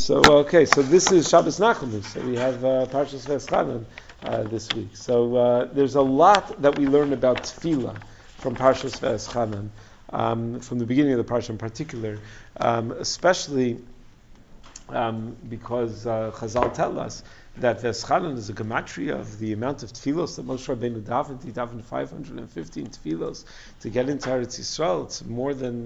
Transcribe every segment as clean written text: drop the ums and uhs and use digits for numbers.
So this is Shabbos Nachamu. So we have Parshas Veschanan this week. So there's a lot that we learn about Tefillah from Parshas Veschanan, from the beginning of the Parsha in particular, especially because Chazal tell us that Veschanan is a gematria of the amount of tefillos that Moshe Rabbeinu davened. He davened 515 tefillos to get into Eretz Yisrael. It's more than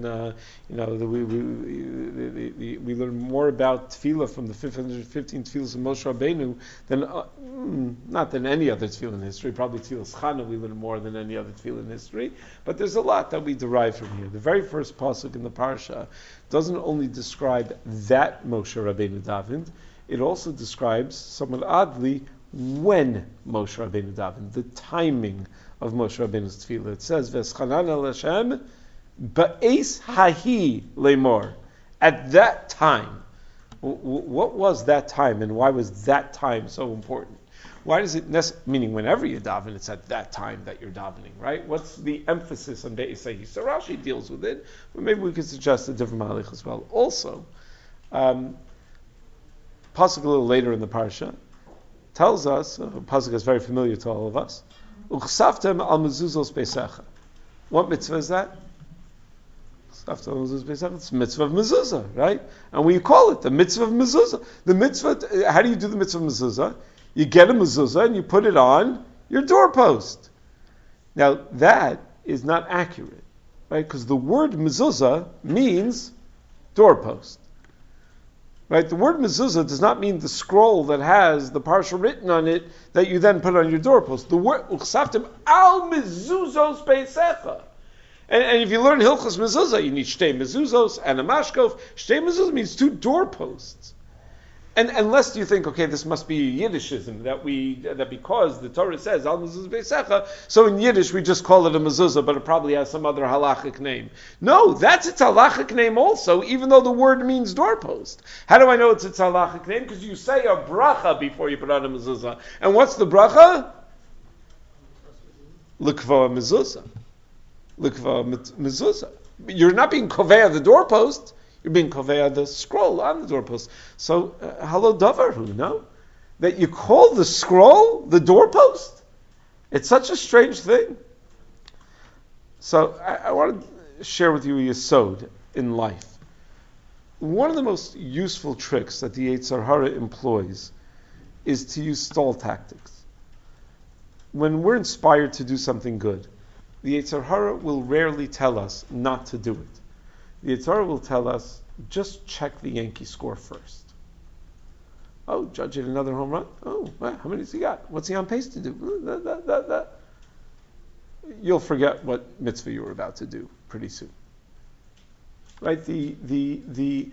we learn more about tefillah from the 515 tefillos of Moshe Rabbeinu than not than any other tefillah in history. Probably tefillas Chana we learn more than any other tefillah in history. But there's a lot that we derive from here. The very first pasuk in the parsha doesn't only describe that Moshe Rabbeinu davened. It also describes, somewhat oddly, when Moshe Rabbeinu davened, the timing of Moshe Rabbeinu's tefillah. It says, "Veschanan el Hashem ba'es hahi lemor." At that time, what was that time, and why was that time so important? Why does it meaning whenever you daven, it's at that time that you're davening, right? What's the emphasis on ba'es hahi? So Rashi deals with it, but maybe we could suggest a different mahalich as well. Also, Pasuk a little later in the parsha tells us, Pasuk is very familiar to all of us, Uchsaftem al mezuzos beisecha. What mitzvah is that? Uchsaftem al mezuzos beisecha. It's mitzvah of mezuzah, right? And we call it the mitzvah of mezuzah. The mitzvah, how do you do the mitzvah of mezuzah? You get a mezuzah and you put it on your doorpost. Now that is not accurate, right? Because the word mezuzah means doorpost. Right, the word mezuzah does not mean the scroll that has the parsha written on it that you then put on your doorpost. The word uchsaftim al mezuzos beisecha. And if you learn Hilchos mezuzah, you need shtei mezuzos and a mashkov. Shtei mezuzah means two doorposts. And unless you think, okay, this must be Yiddishism, that because the Torah says al mezuzah beisecha, so in Yiddish we just call it a mezuzah, but it probably has some other halachic name. No, that's its halachic name also, even though the word means doorpost. How do I know it's its halachic name? Because you say a bracha before you put on a mezuzah. And what's the bracha? L'kva mezuzah. L'kva mezuzah. You're not being kovea the doorpost. You're being kovea the scroll on the doorpost. So, halo davarhu, no? That you call the scroll the doorpost? It's such a strange thing. So, I want to share with you a yesod in life. One of the most useful tricks that the Yetzer Hara employs is to use stall tactics. When we're inspired to do something good, the Yetzer Hara will rarely tell us not to do it. The Yetzer Hara will tell us, just check the Yankee score first. Oh, Judge hit another home run? Oh, well, how many has he got? What's he on pace to do? You'll forget what mitzvah you were about to do pretty soon. Right? The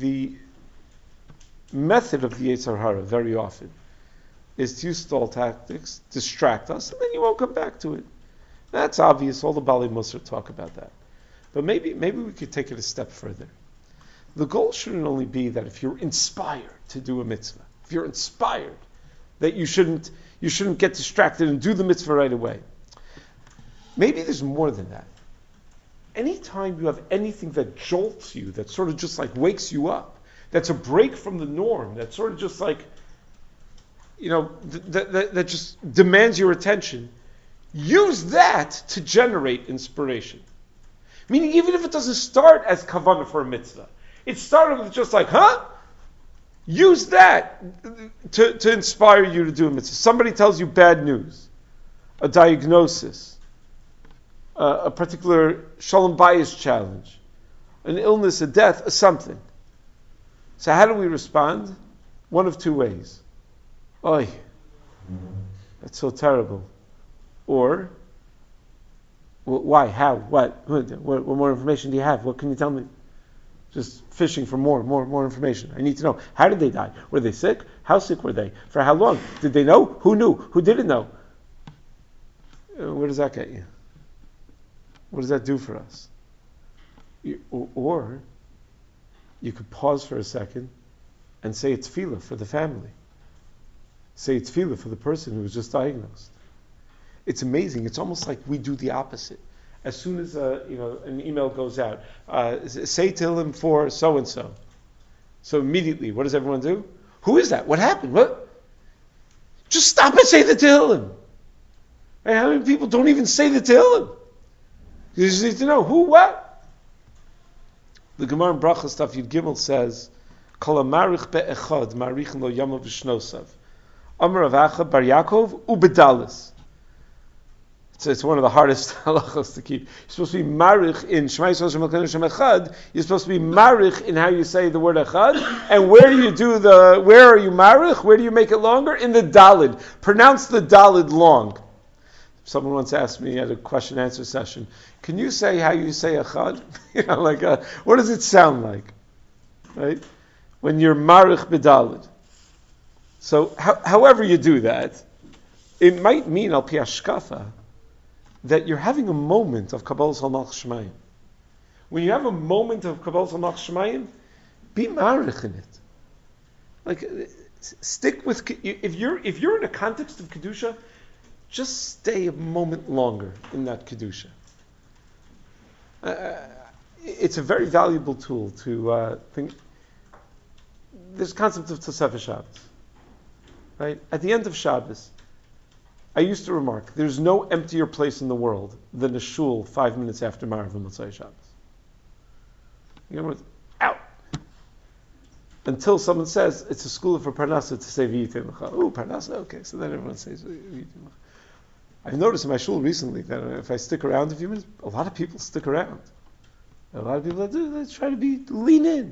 method of the Yetzer Hara very often is to use stall tactics, distract us, and then you won't come back to it. That's obvious. All the Bali Musar talk about that. But maybe we could take it a step further. The goal shouldn't only be that if you're inspired to do a mitzvah, if you're inspired, that you shouldn't get distracted and do the mitzvah right away. Maybe there's more than that. Anytime you have anything that jolts you, that sort of just like wakes you up, that's a break from the norm, that sort of just like, that just demands your attention, use that to generate inspiration. Meaning, even if it doesn't start as kavanah for a mitzvah, it started with just like, use that to inspire you to do a mitzvah. Somebody tells you bad news, a diagnosis, a particular shalom bayis challenge, an illness, a death, a something. So how do we respond? One of two ways. Oy, that's so terrible. Or, why? How? What more information do you have? What can you tell me? Just fishing for more information. I need to know. How did they die? Were they sick? How sick were they? For how long? Did they know? Who knew? Who didn't know? Where does that get you? What does that do for us? Or you could pause for a second and say it's tefillah for the family. Say it's tefillah for the person who was just diagnosed. It's amazing. It's almost like we do the opposite. As soon as an email goes out, say Tehillim for so and so. So immediately, what does everyone do? Who is that? What happened? What? Just stop and say the Tehillim. Right? How many people don't even say the Tehillim? You just need to know who, what. The Gemara in Bracha stuff Yud Gimel says, "Kol hamarich be'echad marichin lo yamav v'shnosav." Amar Rav Acha bar Yaakov ubedalis. It's one of the hardest halachos to keep. You're supposed to be marich in Shema Yisrael Shem Elokeinu Shem Echad. You're supposed to be marich in how you say the word Echad. And where are you marich? Where do you make it longer? In the Dalid. Pronounce the Dalid long. Someone once asked me at a question and answer session, can you say how you say Echad? What does it sound like? Right? When you're marich b'Dalid. So, however you do that, it might mean al pi hashkafa that you're having a moment of Kabbalas Halach Shemayim. When you have a moment of Kabbalas Halach Shemayim, be marich in it. Stick with, if you're in a context of Kedusha, just stay a moment longer in that Kedusha. It's a very valuable tool to think. There's a concept of Tosefes Shabbos. Right? At the end of Shabbos, I used to remark, there's no emptier place in the world than a shul 5 minutes after Marav and Motzei Shabbos. You know, out! Until someone says, it's a school for Parnasa to say V'yitim Lecha. Oh, Parnasa, okay. So then everyone says V'yitim Lecha. I've noticed in my shul recently that if I stick around a few minutes, a lot of people stick around. A lot of people they try to lean in.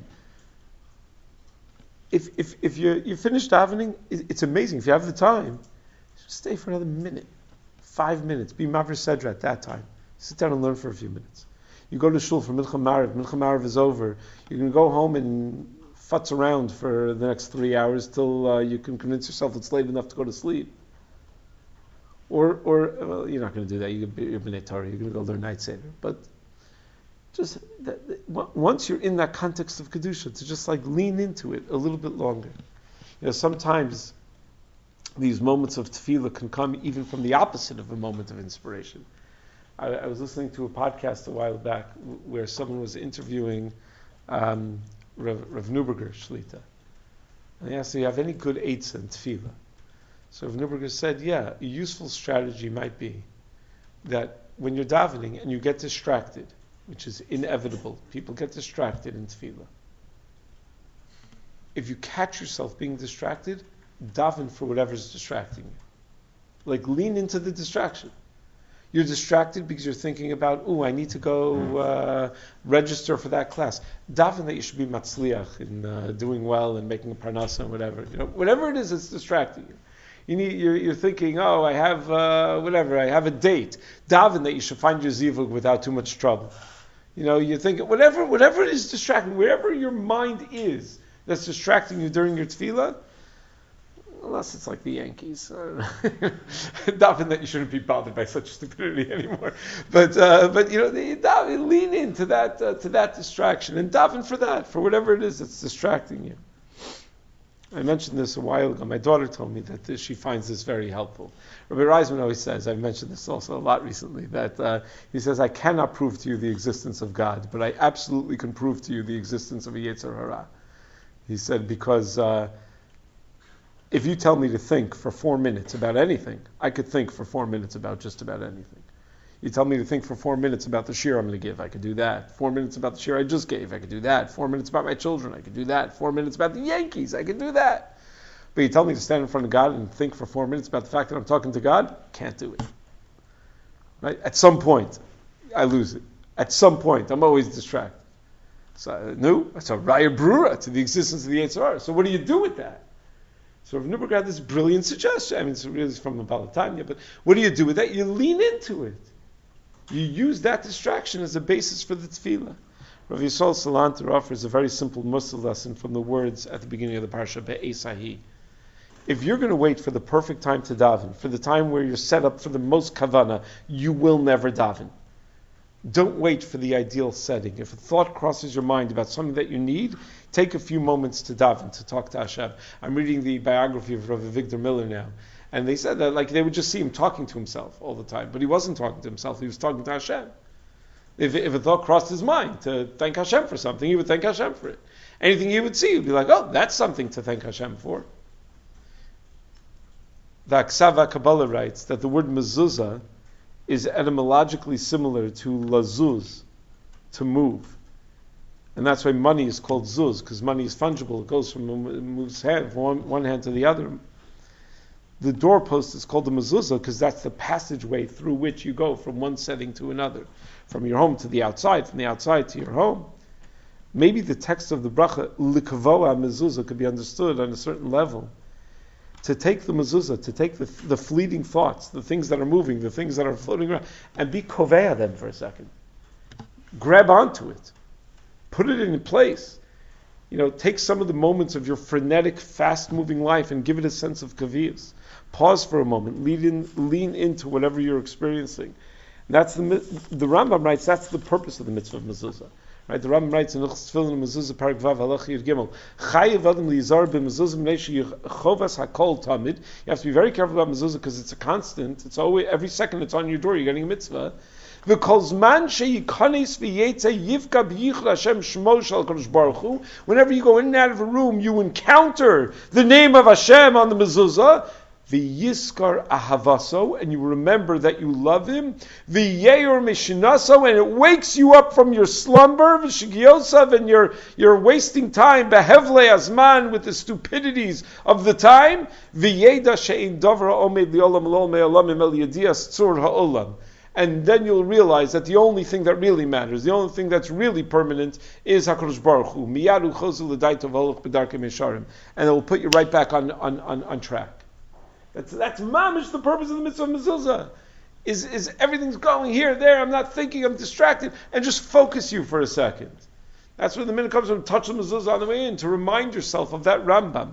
If you finish davening, it's amazing. If you have the time, just stay for another minute, 5 minutes. Be Maver Sedra at that time. Sit down and learn for a few minutes. You go to shul for Mincha Marav is over. You can go home and futz around for the next 3 hours till you can convince yourself it's late enough to go to sleep. Or well, you're not going to do that. You're B'nai Torah. You're going to go learn Night Seder. But just once you're in that context of Kedusha, to just lean into it a little bit longer. Sometimes these moments of tefillah can come even from the opposite of a moment of inspiration. I was listening to a podcast a while back where someone was interviewing Rav Neuberger Shlita. And they asked, do you have any good eitzah in tefillah? So Rav Neuberger said, yeah, a useful strategy might be that when you're davening and you get distracted, which is inevitable, people get distracted in tefillah. If you catch yourself being distracted, daven for whatever's distracting you. Lean into the distraction. You're distracted because you're thinking about, I need to go register for that class. Daven that you should be matzliach in doing well and making a parnasa and whatever. Whatever it is that's distracting you. You're thinking, I have I have a date. Daven that you should find your zivug without too much trouble. You think whatever it is distracting, wherever your mind is that's distracting you during your tefillah, unless it's like the Yankees. Daven that you shouldn't be bothered by such stupidity anymore. But lean into that distraction and daven for that, for whatever it is that's distracting you. I mentioned this a while ago. My daughter told me that she finds this very helpful. Rabbi Reisman always says, I've mentioned this also a lot recently, that he says, I cannot prove to you the existence of God, but I absolutely can prove to you the existence of a Yetzer Hara. He said, because if you tell me to think for 4 minutes about anything, I could think for 4 minutes about just about anything. You tell me to think for 4 minutes about the shir I'm going to give, I could do that. 4 minutes about the shir I just gave, I could do that. 4 minutes about my children, I could do that. 4 minutes about the Yankees, I could do that. But you tell me to stand in front of God and think for 4 minutes about the fact that I'm talking to God, can't do it. Right? At some point, I lose it. At some point, I'm always distracted. So, no, that's a raya brura to the existence of the Yetzer Hara. So what do you do with that? So Rav Neuberger had this brilliant suggestion. It's really from the Balatanya, but what do you do with that? You lean into it. You use that distraction as a basis for the tefillah. Rav Yisrael Salanter offers a very simple Mussar lesson from the words at the beginning of the parsha, Be'esahi. If you're going to wait for the perfect time to daven, for the time where you're set up for the most kavana, you will never daven. Don't wait for the ideal setting. If a thought crosses your mind about something that you need, take a few moments to daven, to talk to Hashem. I'm reading the biography of Rav Victor Miller now. And they said that they would just see him talking to himself all the time. But he wasn't talking to himself, he was talking to Hashem. If a thought crossed his mind to thank Hashem for something, he would thank Hashem for it. Anything you would see, you'd be like, oh, that's something to thank Hashem for. The Aksava Kabbalah writes that the word mezuzah is etymologically similar to lazuz, to move. And that's why money is called zuz, because money is fungible. It goes from moves hand from one hand to the other. The doorpost is called the mezuzah because that's the passageway through which you go from one setting to another, from your home to the outside, from the outside to your home. Maybe the text of the bracha likavoa mezuzah could be understood on a certain level. To take the mezuzah, to take the fleeting thoughts, the things that are moving, the things that are floating around, and be kovea them for a second. Grab onto it. Put it in place. Take some of the moments of your frenetic, fast-moving life and give it a sense of kaviyas. Pause for a moment. Lean into whatever you're experiencing. That's the Rambam writes. That's the purpose of the mitzvah of mezuzah. Right? The Rambam writes in Hilchos Tefillin Mezuzah Parak Vav Halach Yud Gimel. Chayiv Adam liyizar b'mezuzah mnei sheyichovas hakol tamid. You have to be very careful about mezuzah because it's a constant. It's always every second it's on your door. You're getting a mitzvah. Whenever you go in and out of a room, you encounter the name of Hashem on the mezuzah. V'yiskar ahavaso, and you remember that you love Him. V'yeyor mishinaso, and it wakes you up from your slumber. V'shigiosav, and you're wasting time. Behevle azman, with the stupidities of the time. V'yeda she'in davra omed li'olam lo me'olam imel yedias tzur ha'olam. And then you'll realize that the only thing that really matters, the only thing that's really permanent, is HaKadosh Baruch Hu. Miyadu chozu l'daito v'holuch b'darkei mesharim. And it will put you right back on track. That's mamish the purpose of the mitzvah of mezuzah. Is everything's going here, there, I'm not thinking, I'm distracted, and just focus you for a second. That's where the minute comes from, touch the mezuzah on the way in, to remind yourself of that Rambam.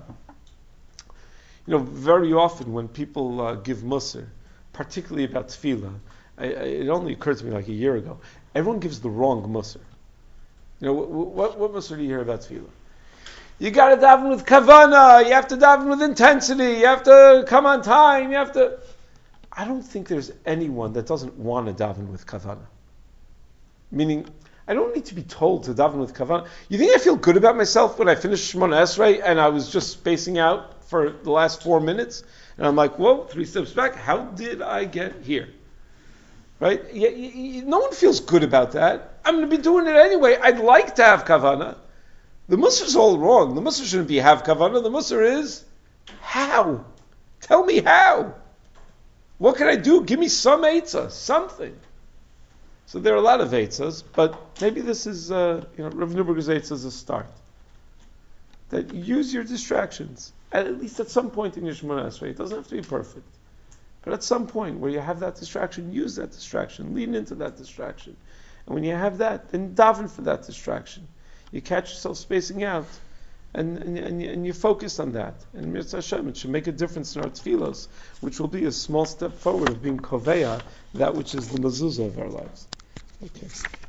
Very often when people give musar, particularly about tefillah, it only occurred to me like a year ago, everyone gives the wrong musar. What musar do you hear about tefillah? You got to daven with kavana. You have to daven with intensity. You have to come on time. I don't think there's anyone that doesn't want to daven with kavana. Meaning, I don't need to be told to daven with kavana. You think I feel good about myself when I finished Shemona Esrei and I was just spacing out for the last 4 minutes? And I'm like, whoa, 3 steps back. How did I get here? Right? No one feels good about that. I'm going to be doing it anyway. I'd like to have kavana. The musar is all wrong. The musar shouldn't be have kavana. The musar is how. Tell me how. What can I do? Give me some eitzah, something. So there are a lot of eitzahs, but maybe this is, Rav Neuberger's eitzah is a start. That you use your distractions, at least at some point in your Shemona Esrei. It doesn't have to be perfect. But at some point where you have that distraction, use that distraction. Lean into that distraction. And when you have that, then daven for that distraction. You catch yourself spacing out, and you focus on that. And Mirza Hashem, it should make a difference in our tefillos, which will be a small step forward of being koveya, that which is the mezuzah of our lives. Okay.